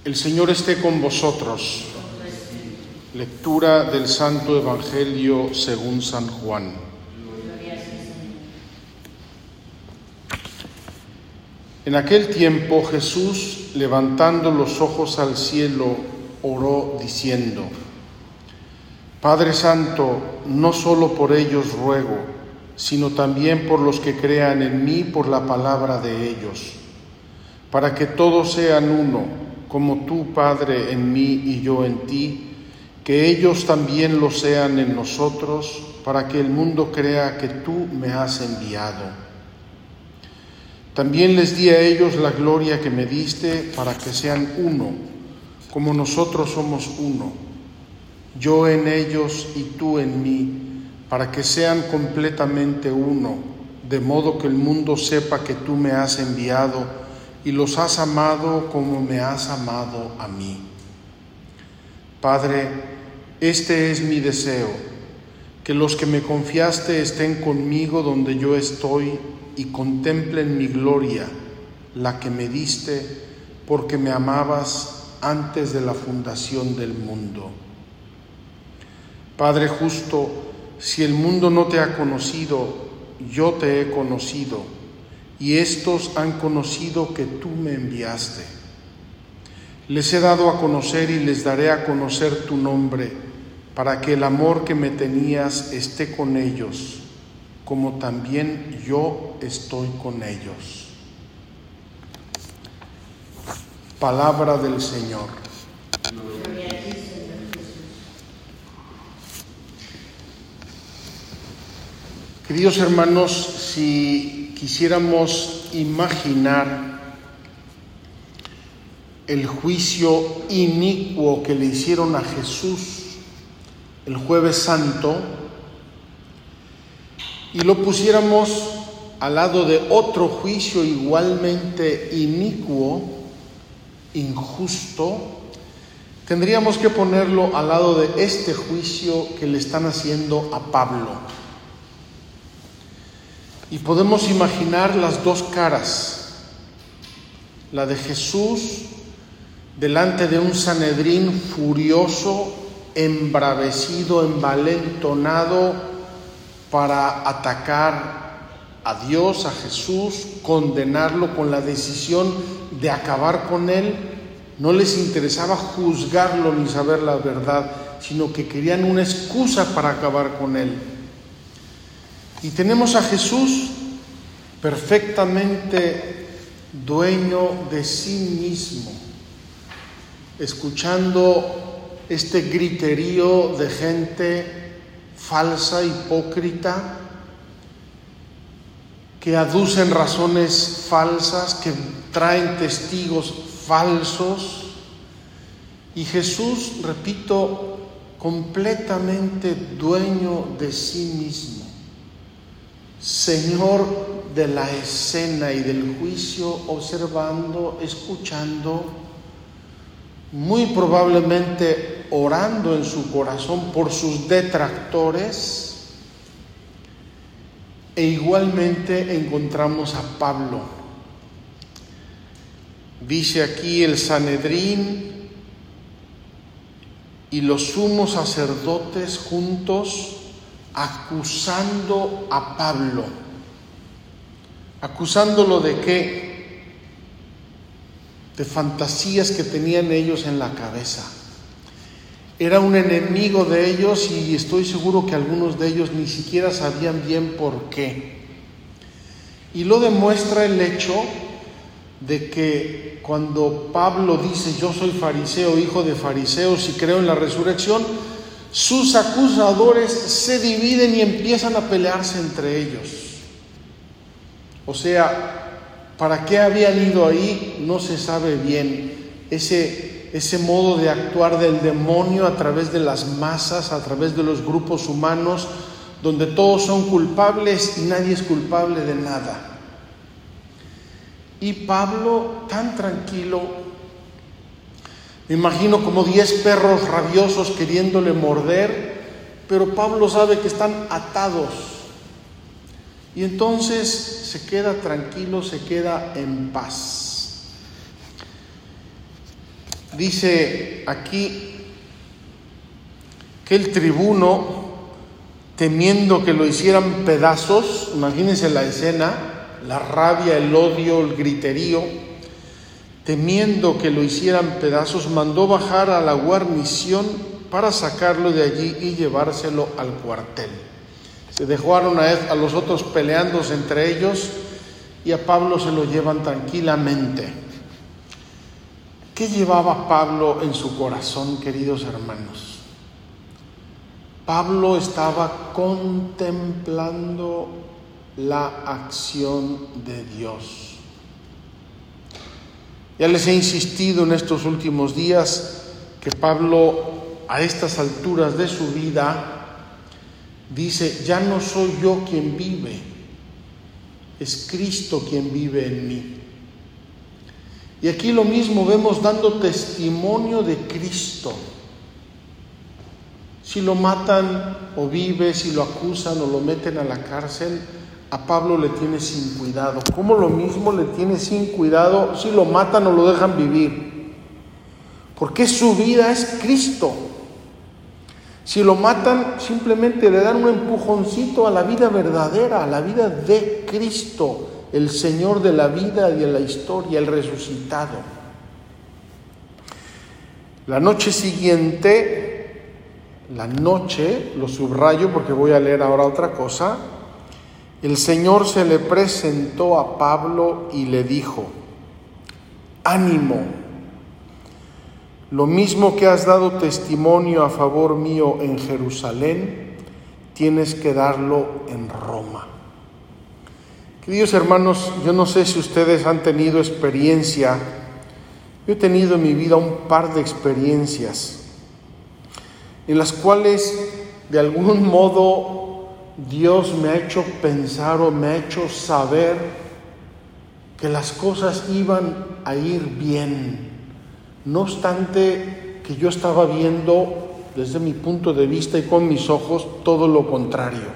El Señor esté con vosotros. Lectura del Santo Evangelio según San Juan. En aquel tiempo Jesús, levantando los ojos al cielo, oró diciendo: Padre Santo, no solo por ellos ruego, sino también por los que crean en mí por la palabra de ellos, para que todos sean uno, como tú, Padre, en mí y yo en ti, que ellos también lo sean en nosotros, para que el mundo crea que tú me has enviado. También les di a ellos la gloria que me diste, para que sean uno, como nosotros somos uno, yo en ellos y tú en mí, para que sean completamente uno, de modo que el mundo sepa que tú me has enviado y los has amado como me has amado a mí. Padre, este es mi deseo, que los que me confiaste estén conmigo donde yo estoy y contemplen mi gloria, la que me diste, porque me amabas antes de la fundación del mundo. Padre justo, si el mundo no te ha conocido, yo te he conocido, y estos han conocido que tú me enviaste. Les he dado a conocer y les daré a conocer tu nombre, para que el amor que me tenías esté con ellos, como también yo estoy con ellos. Palabra del Señor. Queridos hermanos, si quisiéramos imaginar el juicio inicuo que le hicieron a Jesús el Jueves Santo y lo pusiéramos al lado de otro juicio igualmente inicuo, injusto, tendríamos que ponerlo al lado de este juicio que le están haciendo a Pablo. Y podemos imaginar las dos caras, la de Jesús delante de un Sanedrín furioso, embravecido, envalentonado para atacar a Dios, a Jesús, condenarlo con la decisión de acabar con él. No les interesaba juzgarlo ni saber la verdad, sino que querían una excusa para acabar con él. Y tenemos a Jesús perfectamente dueño de sí mismo, escuchando este griterío de gente falsa, hipócrita, que aducen razones falsas, que traen testigos falsos. Y Jesús, repito, completamente dueño de sí mismo, Señor de la escena y del juicio, observando, escuchando, muy probablemente orando en su corazón por sus detractores. E igualmente encontramos a Pablo. Dice aquí el Sanedrín y los sumos sacerdotes juntos acusando a Pablo. ¿Acusándolo de qué? De fantasías que tenían ellos en la cabeza. Era un enemigo de ellos y estoy seguro que algunos de ellos ni siquiera sabían bien por qué. Y lo demuestra el hecho de que cuando Pablo dice: yo soy fariseo, hijo de fariseos y creo en la resurrección, sus acusadores se dividen y empiezan a pelearse entre ellos. O sea, ¿para qué habían ido ahí? No se sabe bien. Ese modo de actuar del demonio a través de las masas, a través de los grupos humanos, donde todos son culpables y nadie es culpable de nada. Y Pablo, tan tranquilo, me imagino como 10 perros rabiosos queriéndole morder, pero Pablo sabe que están atados. Y entonces se queda tranquilo, se queda en paz. Dice aquí que el tribuno, temiendo que lo hicieran pedazos, imagínense la escena, la rabia, el odio, el griterío, temiendo que lo hicieran pedazos, mandó bajar a la guarnición para sacarlo de allí y llevárselo al cuartel. Se dejaron a los otros peleándose entre ellos y a Pablo se lo llevan tranquilamente. ¿Qué llevaba Pablo en su corazón, queridos hermanos? Pablo estaba contemplando la acción de Dios. Ya les he insistido en estos últimos días que Pablo, a estas alturas de su vida, dice: ya no soy yo quien vive, es Cristo quien vive en mí. Y aquí lo mismo vemos, dando testimonio de Cristo. Si lo matan o vive, si lo acusan o lo meten a la cárcel, a Pablo le tiene sin cuidado. ¿Cómo lo mismo le tiene sin cuidado si lo matan o lo dejan vivir? Porque su vida es Cristo. Si lo matan, simplemente le dan un empujoncito a la vida verdadera, a la vida de Cristo, el Señor de la vida y de la historia, el resucitado. La noche siguiente, lo subrayo porque voy a leer ahora otra cosa, el Señor se le presentó a Pablo y le dijo: ánimo, lo mismo que has dado testimonio a favor mío en Jerusalén, tienes que darlo en Roma. Queridos hermanos, yo no sé si ustedes han tenido experiencia. Yo he tenido en mi vida un par de experiencias en las cuales de algún modo Dios me ha hecho pensar o me ha hecho saber que las cosas iban a ir bien, no obstante que yo estaba viendo desde mi punto de vista y con mis ojos todo lo contrario.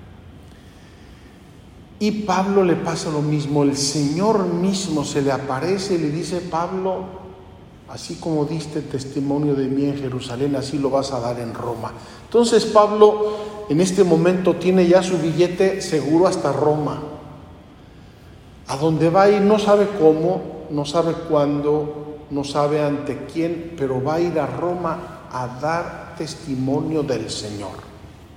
Y Pablo le pasa lo mismo, el Señor mismo se le aparece y le dice: Pablo, así como diste testimonio de mí en Jerusalén, así lo vas a dar en Roma. Entonces Pablo en este momento tiene ya su billete seguro hasta Roma. A donde va a ir no sabe cómo, no sabe cuándo, no sabe ante quién, pero va a ir a Roma a dar testimonio del Señor.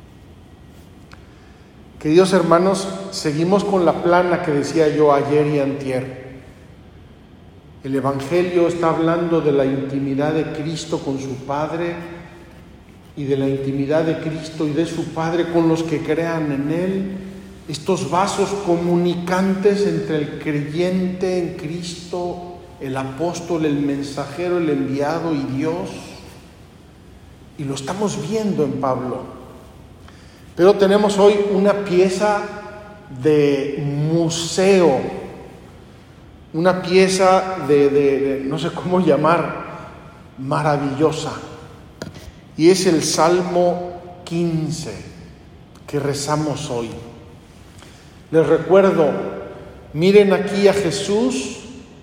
Queridos hermanos, seguimos con la plana que decía yo ayer y antier. El Evangelio está hablando de la intimidad de Cristo con su Padre y de la intimidad de Cristo y de su Padre con los que crean en Él. Estos vasos comunicantes entre el creyente en Cristo, el apóstol, el mensajero, el enviado y Dios. Y lo estamos viendo en Pablo. Pero tenemos hoy una pieza de museo, una pieza de no sé cómo llamar, maravillosa. Y es el Salmo 15 que rezamos hoy. Les recuerdo, miren aquí a Jesús,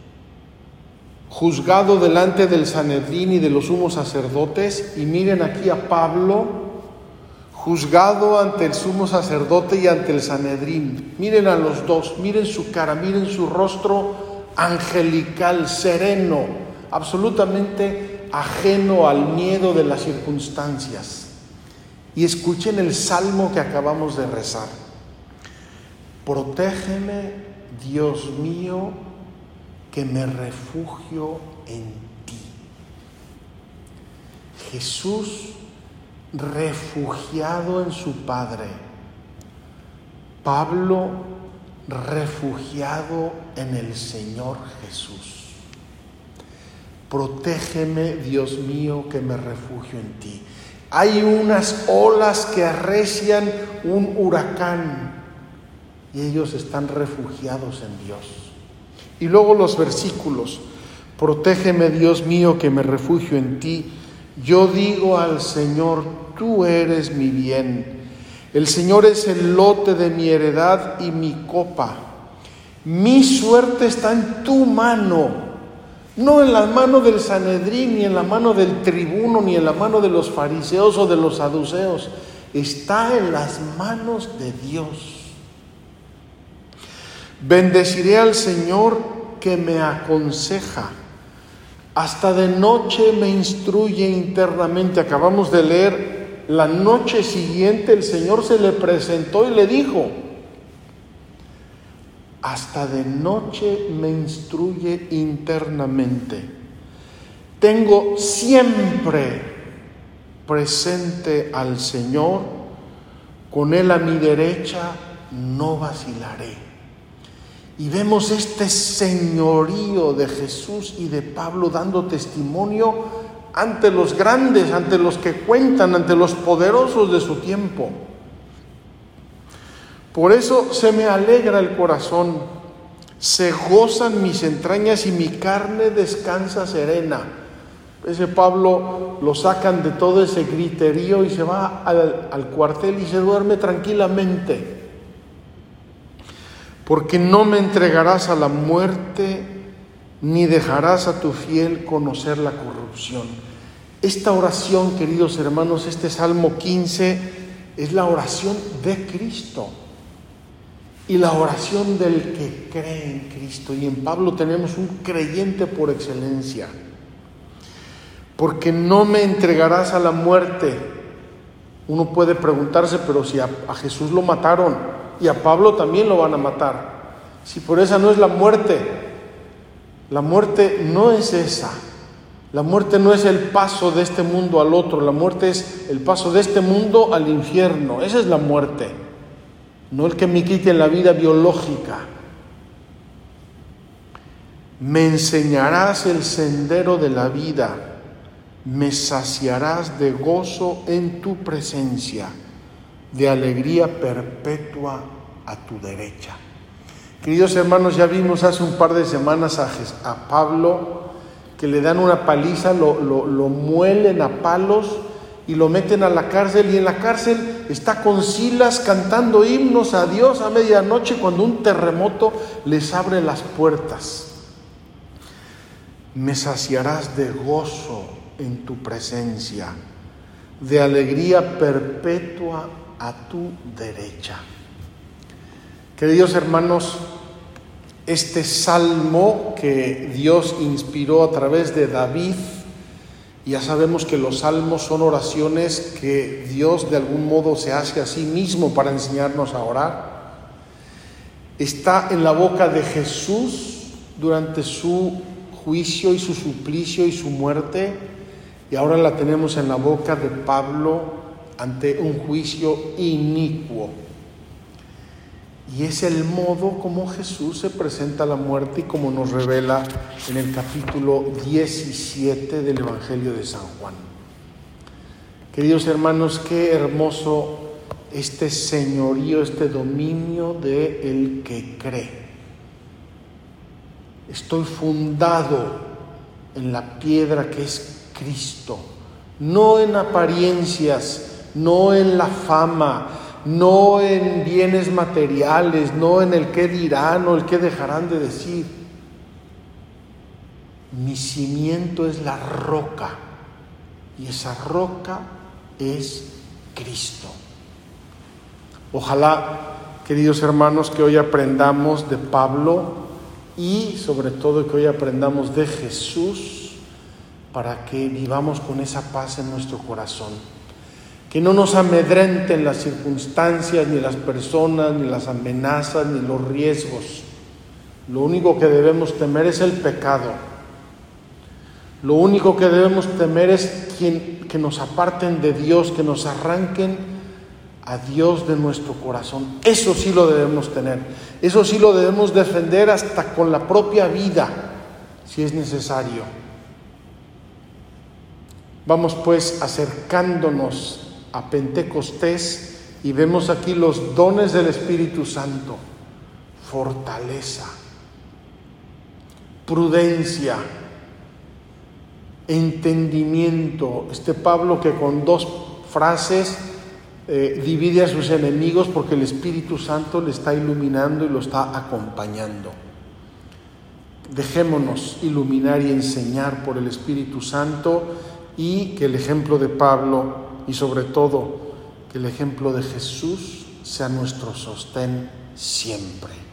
juzgado delante del Sanedrín y de los sumos sacerdotes, y miren aquí a Pablo, juzgado ante el sumo sacerdote y ante el Sanedrín. Miren a los dos, miren su cara, miren su rostro angelical, sereno, absolutamente ajeno al miedo de las circunstancias. Y escuchen el salmo que acabamos de rezar. Protégeme, Dios mío, que me refugio en ti. Jesús refugiado en su Padre. Pablo refugiado en el Señor Jesús. Protégeme, Dios mío, que me refugio en ti. Hay unas olas que arrecian un huracán y ellos están refugiados en Dios. Y luego los versículos: protégeme, Dios mío, que me refugio en ti. Yo digo al Señor, tú eres mi bien. El Señor es el lote de mi heredad y mi copa. Mi suerte está en tu mano. No en la mano del Sanedrín, ni en la mano del tribuno, ni en la mano de los fariseos o de los saduceos. Está en las manos de Dios. Bendeciré al Señor que me aconseja. Hasta de noche me instruye internamente. Acabamos de leer, la noche siguiente el Señor se le presentó y le dijo: hasta de noche me instruye internamente. Tengo siempre presente al Señor, con Él a mi derecha no vacilaré. Y vemos este señorío de Jesús y de Pablo dando testimonio ante los grandes, ante los que cuentan, ante los poderosos de su tiempo. Por eso se me alegra el corazón, se gozan mis entrañas y mi carne descansa serena. Ese Pablo lo sacan de todo ese griterío y se va al cuartel y se duerme tranquilamente. Porque no me entregarás a la muerte, ni dejarás a tu fiel conocer la corrupción. Esta oración, queridos hermanos, este Salmo 15, es la oración de Cristo. Y la oración del que cree en Cristo. Y en Pablo tenemos un creyente por excelencia. Porque no me entregarás a la muerte. Uno puede preguntarse, pero si a Jesús lo mataron y a Pablo también lo van a matar. Si por esa no es la muerte. La muerte no es esa. La muerte no es el paso de este mundo al otro. La muerte es el paso de este mundo al infierno. Esa es la muerte. No el que me quite la vida biológica. Me enseñarás el sendero de la vida, me saciarás de gozo en tu presencia, de alegría perpetua a tu derecha. Queridos hermanos, ya vimos hace un par de semanas a Pablo, que le dan una paliza, lo muelen a palos y lo meten a la cárcel, y en la cárcel está con Silas cantando himnos a Dios a medianoche cuando un terremoto les abre las puertas. Me saciarás de gozo en tu presencia, de alegría perpetua a tu derecha. Queridos hermanos, este salmo que Dios inspiró a través de David, ya sabemos que los salmos son oraciones que Dios de algún modo se hace a sí mismo para enseñarnos a orar. Está en la boca de Jesús durante su juicio y su suplicio y su muerte, y ahora la tenemos en la boca de Pablo ante un juicio inicuo. Y es el modo como Jesús se presenta a la muerte y como nos revela en el capítulo 17 del Evangelio de San Juan. Queridos hermanos, qué hermoso este señorío, este dominio de el que cree. Estoy fundado en la piedra que es Cristo, no en apariencias, no en la fama, no en bienes materiales, no en el qué dirán o el qué dejarán de decir. Mi cimiento es la roca, y esa roca es Cristo. Ojalá, queridos hermanos, que hoy aprendamos de Pablo y sobre todo que hoy aprendamos de Jesús para que vivamos con esa paz en nuestro corazón. Que no nos amedrenten las circunstancias, ni las personas, ni las amenazas, ni los riesgos. Lo único que debemos temer es el pecado. Lo único que debemos temer es que nos aparten de Dios, que nos arranquen a Dios de nuestro corazón. Eso sí lo debemos tener. Eso sí lo debemos defender hasta con la propia vida, si es necesario. Vamos pues acercándonos a Pentecostés y vemos aquí los dones del Espíritu Santo: fortaleza, prudencia, entendimiento. Este Pablo que con dos frases divide a sus enemigos porque el Espíritu Santo le está iluminando y lo está acompañando. Dejémonos iluminar y enseñar por el Espíritu Santo, y que el ejemplo de Pablo y sobre todo que el ejemplo de Jesús sea nuestro sostén siempre.